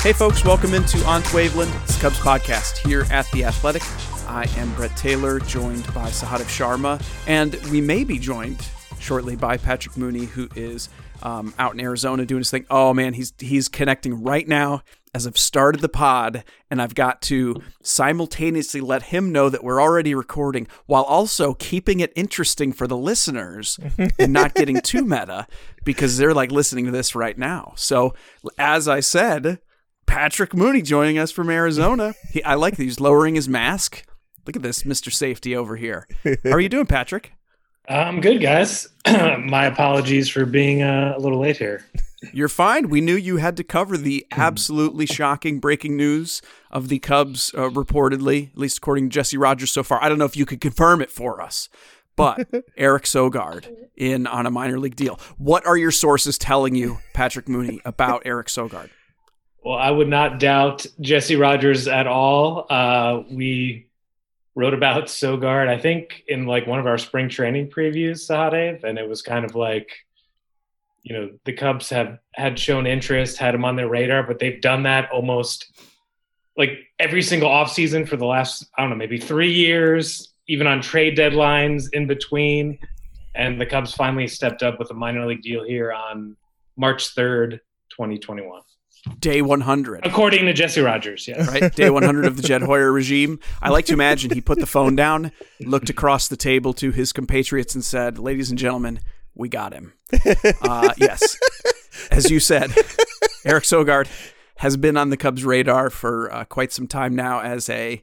Hey folks, welcome into On to Waveland. It's the Cubs podcast here at The Athletic. I am Brett Taylor, joined by Sahadev Sharma, and we may be joined shortly by Patrick Mooney, who is out in Arizona doing his thing. Oh man, he's connecting right now as I've started the pod, and I've got to simultaneously let him know that we're already recording while also keeping it interesting for the listeners and not getting too meta because they're like listening to this right now. So as I said, Patrick Mooney joining us from Arizona. I like that he's lowering his mask. Look at this, Mr. Safety over here. How are you doing, Patrick? I'm good, guys. My apologies for being a little late here. You're fine. We knew you had to cover the absolutely shocking breaking news of the Cubs, reportedly, at least according to Jesse Rogers so far. I don't know if you could confirm it for us, but Eric Sogard in on a minor league deal. What are your sources telling you, Patrick Mooney, about Eric Sogard? Well, I would not doubt Jesse Rogers at all. We wrote about Sogard, I think, in like one of our spring training previews, Sahadev, and it was kind of like, you know, the Cubs had shown interest, had him on their radar, but they've done that almost like every single offseason for the last, I don't know, maybe 3 years, even on trade deadlines in between. And the Cubs finally stepped up with a minor league deal here on March 3rd, 2021. Day 100. According to Jesse Rogers, yes. Right? Day 100 of the Jed Hoyer regime. I like to imagine he put the phone down, looked across the table to his compatriots and said, "Ladies and gentlemen, we got him." Yes. As you said, Eric Sogard has been on the Cubs' radar for quite some time now as a,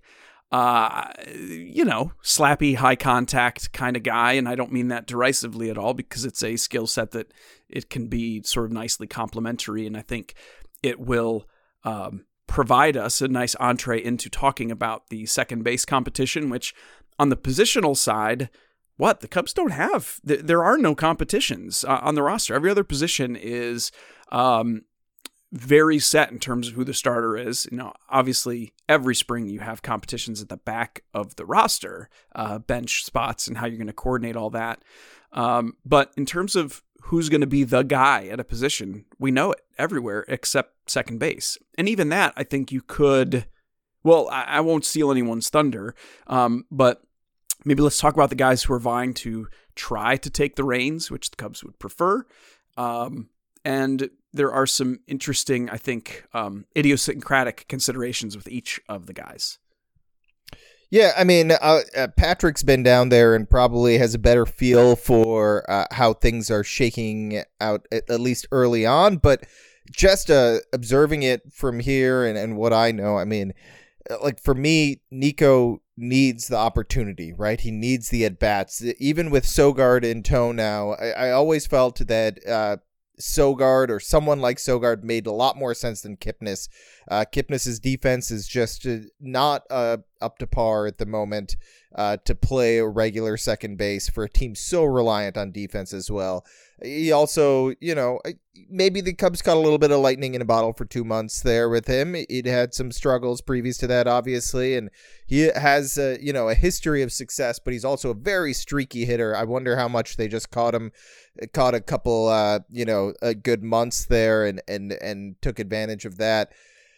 slappy, high contact kind of guy. And I don't mean that derisively at all because it's a skill set that it can be sort of nicely complementary. And I think it will provide us a nice entree into talking about the second base competition, which on the positional side, the Cubs don't have. There are no competitions on the roster. Every other position is very set in terms of who the starter is. You know, obviously, every spring you have competitions at the back of the roster, bench spots, and how you're going to coordinate all that. But in terms of who's going to be the guy at a position, we know it everywhere except second base. And even that, I think you could, I won't steal anyone's thunder, but maybe let's talk about the guys who are vying to try to take the reins, which the Cubs would prefer. And there are some interesting, I think, idiosyncratic considerations with each of the guys. Yeah, I mean, Patrick's been down there and probably has a better feel for how things are shaking out, at least early on. But just observing it from here and what I know, I mean, like for me, Nico needs the opportunity, right? He needs the at-bats. Even with Sogard in tow now, I always felt that Sogard or someone like Sogard made a lot more sense than Kipnis. Kipnis's defense is just not up to par at the moment to play a regular second base for a team so reliant on defense as well. He also, maybe the Cubs caught a little bit of lightning in a bottle for 2 months there with him. He'd had some struggles previous to that, obviously, and he has, a history of success, but he's also a very streaky hitter. I wonder how much they just caught a couple, good months there and took advantage of that.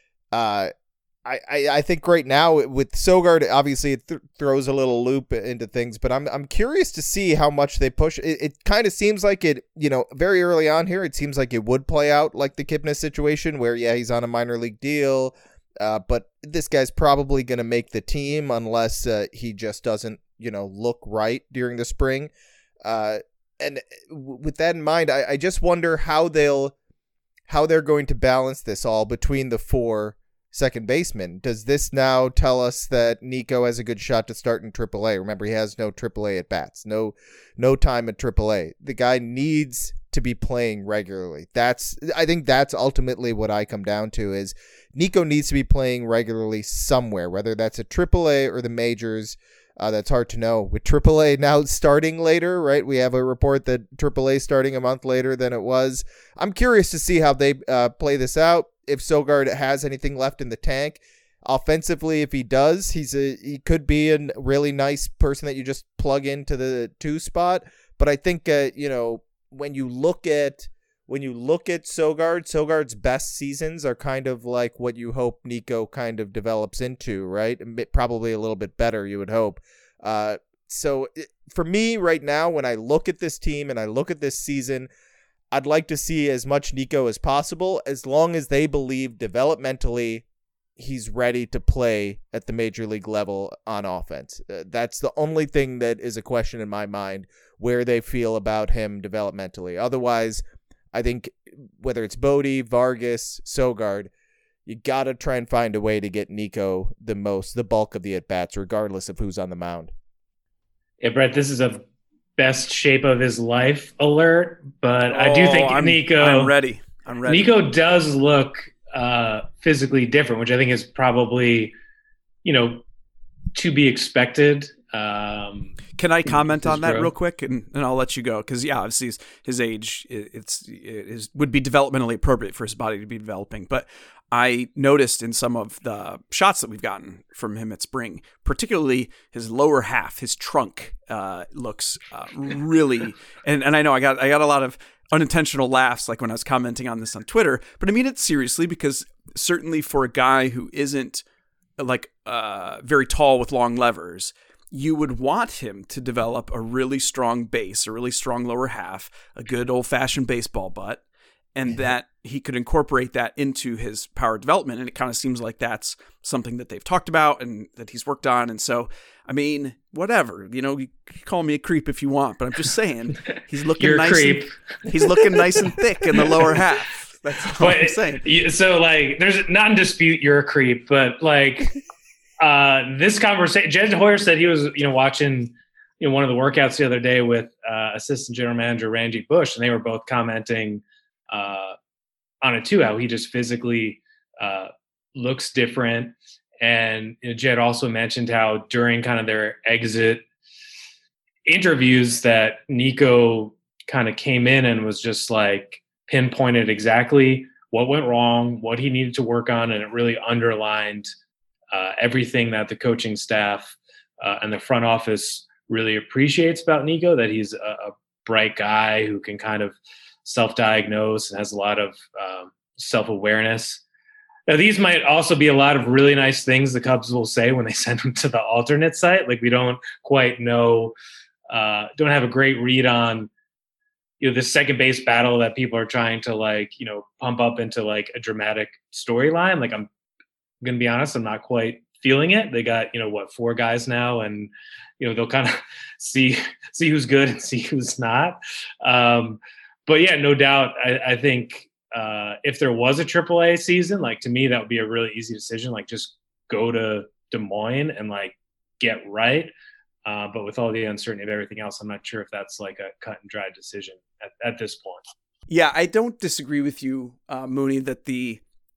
I think right now with Sogard, obviously it throws a little loop into things, but I'm curious to see how much they push. It kind of seems like it, very early on here, it seems like it would play out like the Kipnis situation where, he's on a minor league deal, but this guy's probably going to make the team unless he just doesn't, look right during the spring. And with that in mind, I just wonder how they're going to balance this all between the four second baseman. Does this now tell us that Nico has a good shot to start in AAA? Remember, he has no AAA at bats, no time at AAA. The guy needs to be playing regularly. I think that's ultimately what I come down to is Nico needs to be playing regularly somewhere, whether that's at AAA or the majors. That's hard to know. With AAA now starting later, right? We have a report that AAA starting a month later than it was. I'm curious to see how they play this out. If Sogard has anything left in the tank. Offensively, if he does, he could be a really nice person that you just plug into the 2 spot. But I think, when you look at when you look at Sogard's best seasons are kind of like what you hope Nico kind of develops into, right? Probably a little bit better, you would hope. So for me right now, when I look at this team and I look at this season, I'd like to see as much Nico as possible, as long as they believe developmentally he's ready to play at the major league level on offense. That's the only thing that is a question in my mind, where they feel about him developmentally. Otherwise, I think whether it's Bodie, Vargas, Sogard, you got to try and find a way to get Nico the bulk of the at-bats, regardless of who's on the mound. Yeah, Brett, this is a best shape of his life alert, but I do think Nico... I'm ready. Nico does look physically different, which I think is probably, to be expected. Can I comment on that real quick, and I'll let you go? Because obviously his age would be developmentally appropriate for his body to be developing. But I noticed in some of the shots that we've gotten from him at spring, particularly his lower half, his trunk looks really. And I know I got a lot of unintentional laughs, like when I was commenting on this on Twitter, but I mean it seriously, because certainly for a guy who isn't like very tall with long levers, you would want him to develop a really strong base, a really strong lower half, a good old-fashioned baseball butt, and that he could incorporate that into his power development. And it kind of seems like that's something that they've talked about and that he's worked on. And so, I mean, whatever, you can call me a creep if you want, but I'm just saying he's looking You're nice. A creep. He's looking nice and thick in the lower half. That's what I'm saying. So, like, there's not in dispute you're a creep, but like this conversation, Jed Hoyer said he was, watching, one of the workouts the other day with assistant general manager Randy Bush, and they were both commenting on it too, how he just physically looks different. And Jed also mentioned how during kind of their exit interviews that Nico kind of came in and was just like pinpointed exactly what went wrong, what he needed to work on. And it really underlined everything that the coaching staff and the front office really appreciates about Nico, that he's a bright guy who can kind of self-diagnose and has a lot of self-awareness. Now, these might also be a lot of really nice things the Cubs will say when they send him to the alternate site. Like, we don't quite know, don't have a great read on, the second base battle that people are trying to pump up into like a dramatic storyline. Like, I'm going to be honest, I'm not quite feeling it. They got, 4 guys now, and, they'll kind of see who's good and see who's not. But yeah, no doubt. I think if there was a AAA season, like, to me, that would be a really easy decision. Like, just go to Des Moines and like get right. But with all the uncertainty of everything else, I'm not sure if that's like a cut and dry decision at this point. Yeah, I don't disagree with you, Mooney, that the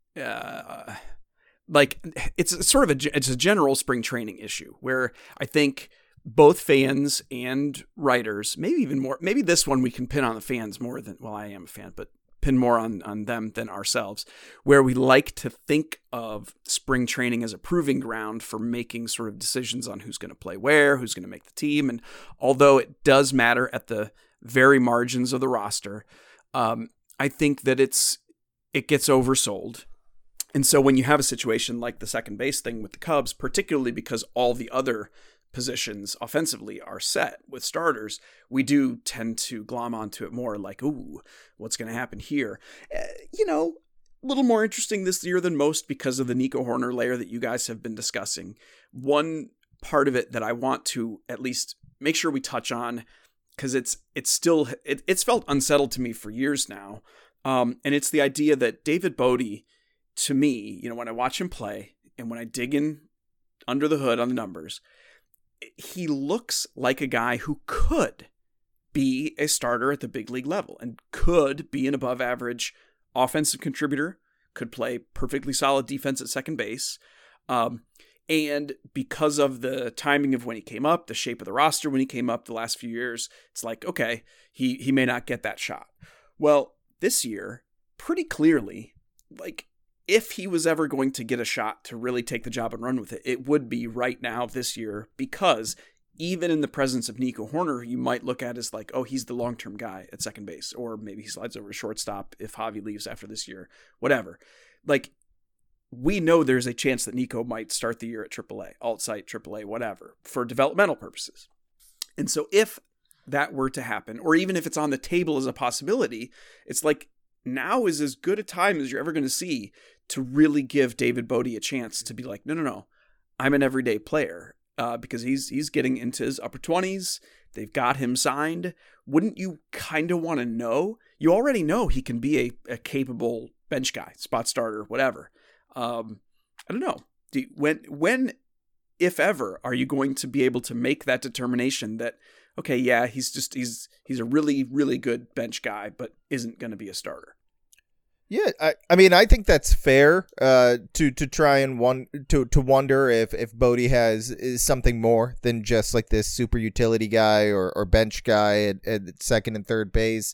it's sort of it's a general spring training issue where I think both fans and writers, maybe even more, maybe this one we can pin on the fans more than, well, I am a fan, but pin more on them than ourselves, where we like to think of spring training as a proving ground for making sort of decisions on who's going to play where, who's going to make the team. And although it does matter at the very margins of the roster, I think that it gets oversold. And so when you have a situation like the second base thing with the Cubs, particularly because all the other positions offensively are set with starters, we do tend to glom onto it more, like, ooh, what's going to happen here? A little more interesting this year than most because of the Nico Hoerner layer that you guys have been discussing. One part of it that I want to at least make sure we touch on, because it's felt unsettled to me for years now, and it's the idea that David Bodie, to me, when I watch him play and when I dig in under the hood on the numbers, he looks like a guy who could be a starter at the big league level and could be an above average offensive contributor, could play perfectly solid defense at second base. And because of the timing of when he came up, the shape of the roster when he came up the last few years, it's like, okay, he may not get that shot. Well, this year, pretty clearly, like, if he was ever going to get a shot to really take the job and run with it, it would be right now this year, because even in the presence of Nico Horner, you might look at as like, oh, he's the long-term guy at second base, or maybe he slides over to shortstop if Javi leaves after this year, whatever. Like, we know there's a chance that Nico might start the year at AAA, alt-site, AAA, whatever, for developmental purposes. And so if that were to happen, or even if it's on the table as a possibility, it's like now is as good a time as you're ever going to see to really give David Bote a chance to be like, no, I'm an everyday player, because he's getting into his upper 20s. They've got him signed. Wouldn't you kind of want to know? You already know he can be a capable bench guy, spot starter, whatever. I don't know. When, if ever, are you going to be able to make that determination that, okay, yeah, he's a really, really good bench guy, but isn't going to be a starter? Yeah, I mean, I think that's fair to try and wonder if Bote is something more than just like this super utility guy or bench guy at second and third base.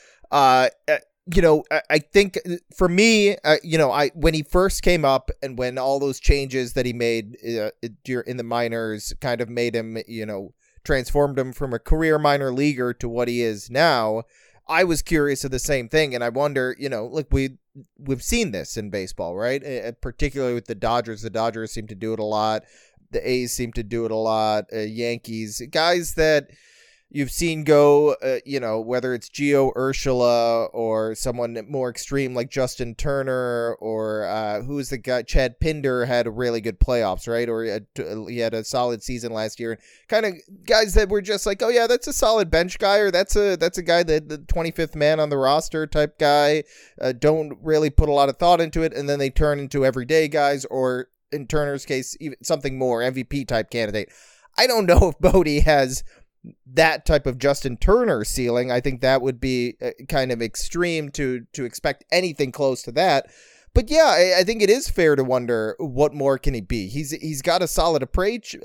I think for me, when he first came up and when all those changes that he made in the minors kind of made him, transformed him from a career minor leaguer to what he is now, I was curious of the same thing. And I wonder, like we've seen this in baseball, right? Particularly with the Dodgers. The Dodgers seem to do it a lot. The A's seem to do it a lot. Yankees, guys that you've seen go, whether it's Gio Urshela or someone more extreme like Justin Turner or who's the guy, Chad Pinder had a really good playoffs, right? Or he had a solid season last year. Kind of guys that were just like, oh yeah, that's a solid bench guy, or that's a guy that the 25th man on the roster type guy. Don't really put a lot of thought into it, and then they turn into everyday guys, or in Turner's case, even something more, MVP type candidate. I don't know if Bote has that type of Justin Turner ceiling. I think that would be kind of extreme to expect anything close to that. But yeah, I think it is fair to wonder what more can he be. He's got a solid approach.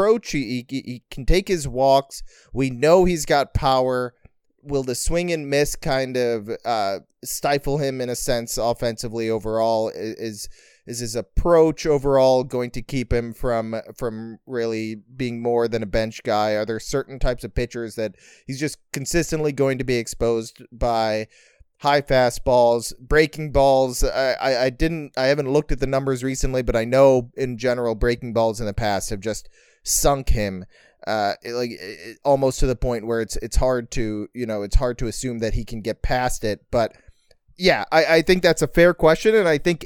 He can take his walks. We know he's got power. Will the swing and miss kind of stifle him in a sense offensively overall? Is his approach overall going to keep him from really being more than a bench guy? Are there certain types of pitchers that he's just consistently going to be exposed by? High fastballs, breaking balls. I haven't looked at the numbers recently, but I know in general breaking balls in the past have just sunk him. Almost to the point where it's hard to assume that he can get past it. But yeah, I think that's a fair question, and I think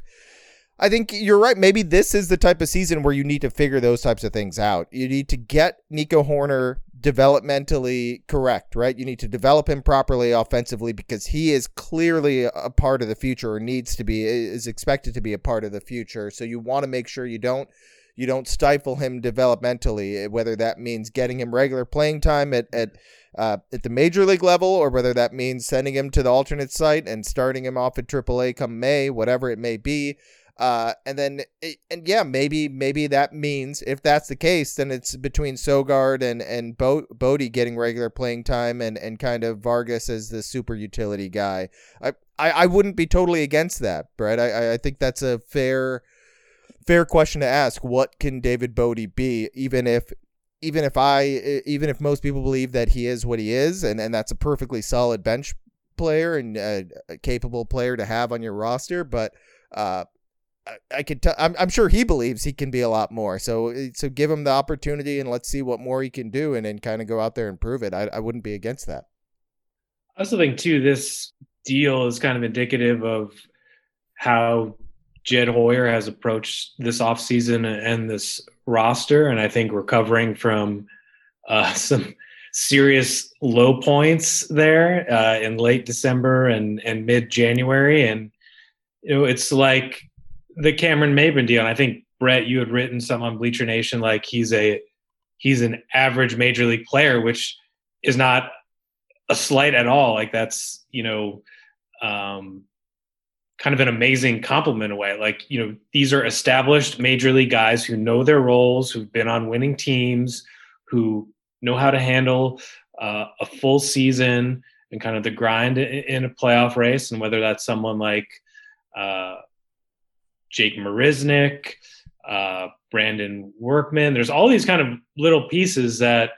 you're right. Maybe this is the type of season where you need to figure those types of things out. You need to get Nico Horner developmentally correct, right? You need to develop him properly offensively, because he is clearly a part of the future, or is expected to be a part of the future. So you want to make sure you don't stifle him developmentally, whether that means getting him regular playing time at the major league level, or whether that means sending him to the alternate site and starting him off at AAA come May, whatever it may be. Maybe that means, if that's the case, then it's between Sogard and Bote getting regular playing time and kind of Vargas as the super utility guy. I wouldn't be totally against that, Brett. I think that's a fair question to ask. What can David Bote be, even if most people believe that he is what he is, and that's a perfectly solid bench player and a capable player to have on your roster, but I could tell. I'm sure he believes he can be a lot more. So give him the opportunity and let's see what more he can do, and then kind of go out there and prove it. I wouldn't be against that. I also think too, this deal is kind of indicative of how Jed Hoyer has approached this offseason and this roster. And I think recovering from some serious low points there in late December and mid-January. And, it's like the Cameron Maybin deal. And I think, Brett, you had written something on Bleacher Nation, like he's an average major league player, which is not a slight at all. Like that's, kind of an amazing compliment away. Like, these are established major league guys who know their roles, who've been on winning teams, who know how to handle a full season and kind of the grind in a playoff race. And whether that's someone like Jake Marisnick, Brandon Workman. There's all these kind of little pieces that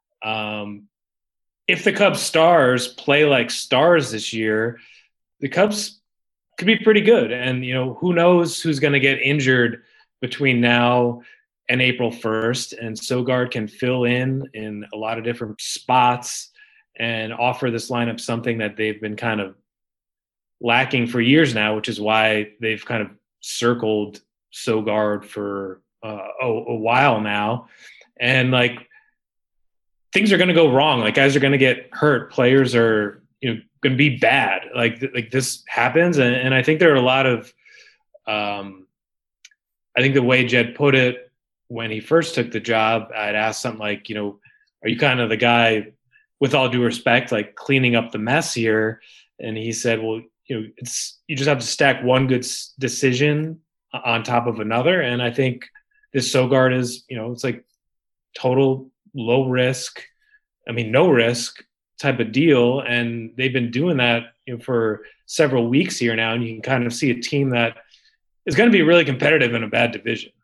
if the Cubs stars play like stars this year, the Cubs could be pretty good. And, who knows who's going to get injured between now and April 1st. And Sogard can fill in a lot of different spots and offer this lineup something that they've been kind of lacking for years now, which is why they've kind of circled Sogard for a while now. And like, things are going to go wrong. Like, guys are going to get hurt. Players are, going to be bad. Like this happens. And I think there are a lot of, I think the way Jed put it when he first took the job, I'd asked something like, are you kind of the guy, with all due respect, like cleaning up the mess here? And he said, well, you just have to stack one good decision on top of another. And I think this Sogard is, it's like total low risk, no risk type of deal. And they've been doing that for several weeks here now. And you can kind of see a team that is going to be really competitive in a bad division.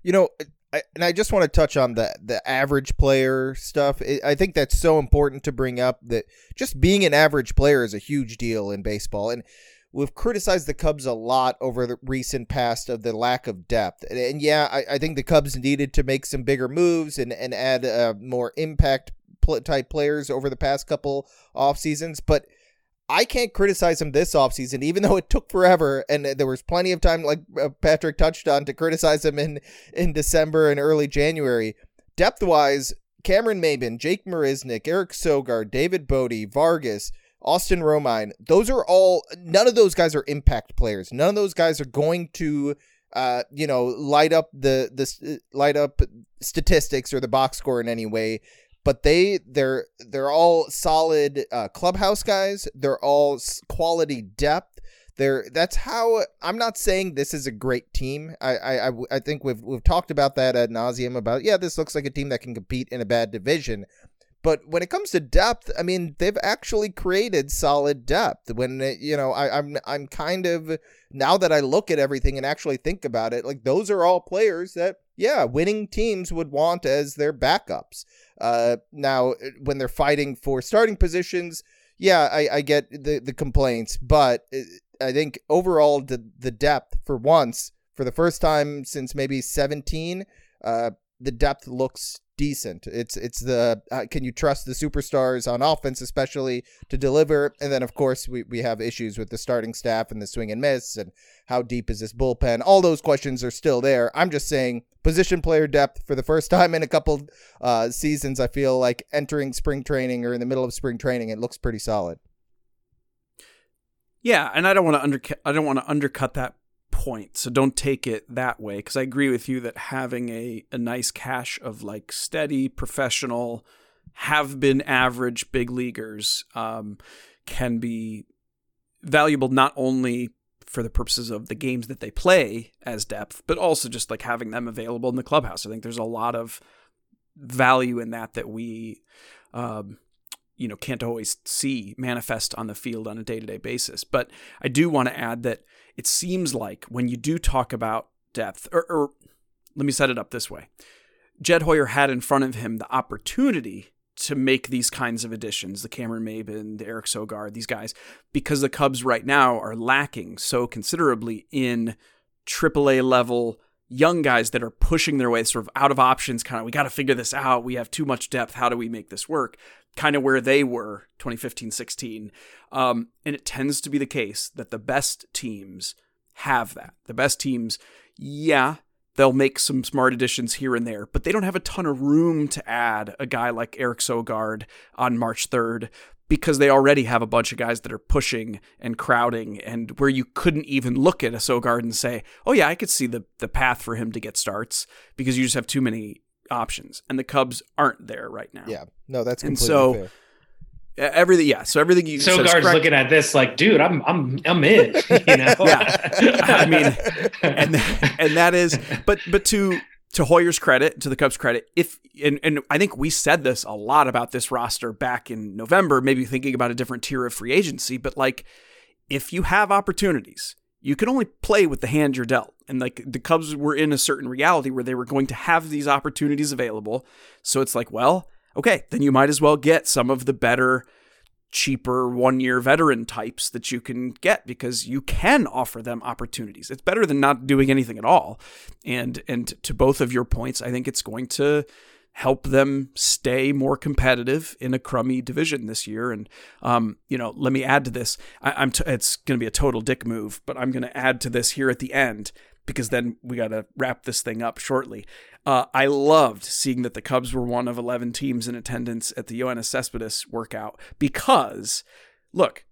I just want to touch on the average player stuff. I think that's so important to bring up, that just being an average player is a huge deal in baseball. And we've criticized the Cubs a lot over the recent past of the lack of depth. And yeah, I think the Cubs needed to make some bigger moves and add more impact type players over the past couple off seasons. But I can't criticize them this offseason, even though it took forever, and there was plenty of time, like Patrick touched on, to criticize them in December and early January. Depth-wise, Cameron Maybin, Jake Marisnick, Eric Sogard, David Bodie, Vargas, Austin Romine, none of those guys are impact players. None of those guys are going to light up light up statistics or the box score in any way. But they're all solid clubhouse guys. They're all quality depth. That's how. I'm not saying this is a great team. I think we've talked about that ad nauseum about, this looks like a team that can compete in a bad division. But when it comes to depth, they've actually created solid depth. When I'm kind of, now that I look at everything and actually think about it, like, those are all players that, winning teams would want as their backups. Now, when they're fighting for starting positions, I get the complaints, but I think overall the depth, for once, for the first time since maybe 17, the depth looks decent. It's the can you trust the superstars on offense, especially, to deliver? And then, of course, we have issues with the starting staff and the swing and miss, and how deep is this bullpen? All those questions are still there. I'm just saying, position player depth for the first time in a couple seasons, I feel like, entering spring training or in the middle of spring training, it looks pretty solid. Yeah, and I don't want to undercut that point, so don't take it that way, because I agree with you that having a nice cache of like steady, professional, have been average big leaguers can be valuable, not only for the purposes of the games that they play as depth, but also just like having them available in the clubhouse. I think there's a lot of value in that we can't always see manifest on the field on a day-to-day basis. But I do want to add that it seems like when you do talk about depth, or let me set it up this way. Jed Hoyer had in front of him the opportunity to make these kinds of additions, the Cameron Maybin, the Eric Sogard, these guys, because the Cubs right now are lacking so considerably in AAA level young guys that are pushing their way sort of out of options, kind of, we got to figure this out. We have too much depth. How do we make this work? Kind of where they were 2015-16. And it tends to be the case that the best teams have that. The best teams, they'll make some smart additions here and there, but they don't have a ton of room to add a guy like Eric Sogard on March 3rd, because they already have a bunch of guys that are pushing and crowding, and where you couldn't even look at a Sogard and say, oh yeah, I could see the path for him to get starts, because you just have too many options, and the Cubs aren't there right now. Yeah, no, that's completely fair. Everything you Sogard's looking at this like, dude, I'm in. I mean, and that is, but to Hoyer's credit, to the Cubs' credit, and I think we said this a lot about this roster back in November, maybe thinking about a different tier of free agency, but like, if you have opportunities, you can only play with the hand you're dealt. And like the Cubs were in a certain reality where they were going to have these opportunities available. So it's like, well, okay, then you might as well get some of the better, cheaper 1-year veteran types that you can get because you can offer them opportunities. It's better than not doing anything at all. And to both of your points, I think it's going to help them stay more competitive in a crummy division this year. And, let me add to this. It's going to be a total dick move, but I'm going to add to this here at the end because then we got to wrap this thing up shortly. I loved seeing that the Cubs were one of 11 teams in attendance at the Yoenis Cespedes workout because, look,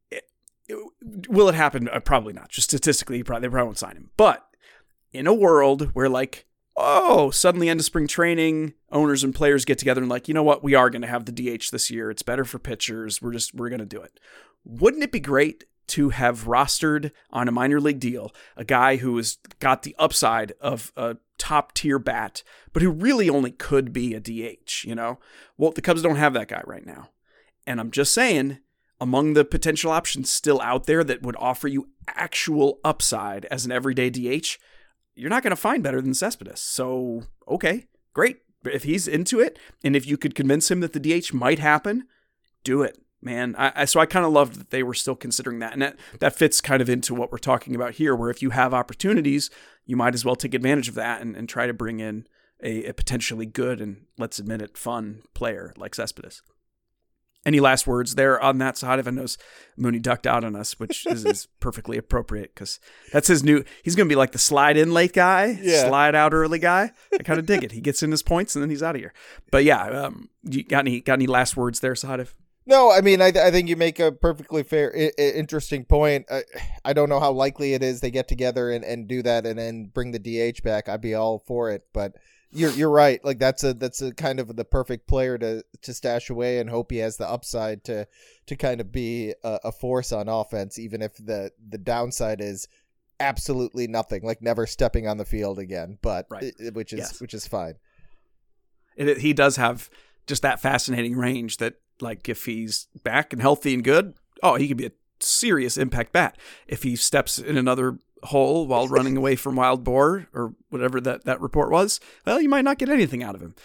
will it happen? Probably not. Just statistically, they probably won't sign him. But in a world where suddenly end of spring training, owners and players get together and like, you know what, we are going to have the DH this year. It's better for pitchers. We're going to do it. Wouldn't it be great to have rostered on a minor league deal a guy who has got the upside of a top tier bat, but who really only could be a DH, Well, the Cubs don't have that guy right now. And I'm just saying, among the potential options still out there that would offer you actual upside as an everyday DH, you're not going to find better than Cespedes. So, okay, great. If he's into it, and if you could convince him that the DH might happen, do it, man. So I kind of loved that they were still considering that. And that fits kind of into what we're talking about here, where if you have opportunities, you might as well take advantage of that and try to bring in a potentially good and, let's admit it, fun player like Cespedes. Any last words there on that side? I know Mooney ducked out on us, which is perfectly appropriate because that's his he's going to be like the slide in late guy, slide out early guy. I kind of dig it. He gets in his points and then he's out of here. But yeah, you got any last words there, Sahadev? No, I mean, I think you make a perfectly fair, interesting point. I don't know how likely it is they get together and do that and then bring the DH back. I'd be all for it, but you're right. Like that's a kind of the perfect player to stash away and hope he has the upside to kind of be a force on offense, even if the downside is absolutely nothing, like never stepping on the field again. But right. which is fine. He does have just that fascinating range that, like, if he's back and healthy and good, he could be a serious impact bat. If he steps in another hole while running away from wild boar or whatever that report was, well, you might not get anything out of him.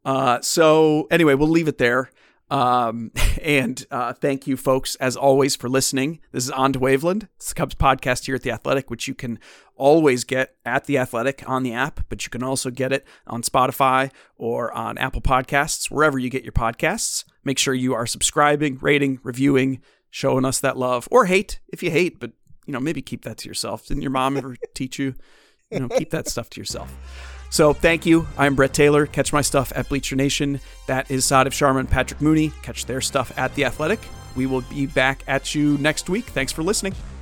So anyway, we'll leave it there. And thank you, folks, as always, for listening. This is On to Waveland. It's the Cubs podcast here at The Athletic, which you can always get at The Athletic on the app, but you can also get it on Spotify or on Apple Podcasts, wherever you get your podcasts. Make sure you are subscribing, rating, reviewing, showing us that love, or hate if you hate, but maybe keep that to yourself. Didn't your mom ever teach you? Keep that stuff to yourself. So thank you. I'm Brett Taylor. Catch my stuff at Bleacher Nation. That is Sahadev Sharma and Patrick Mooney. Catch their stuff at The Athletic. We will be back at you next week. Thanks for listening.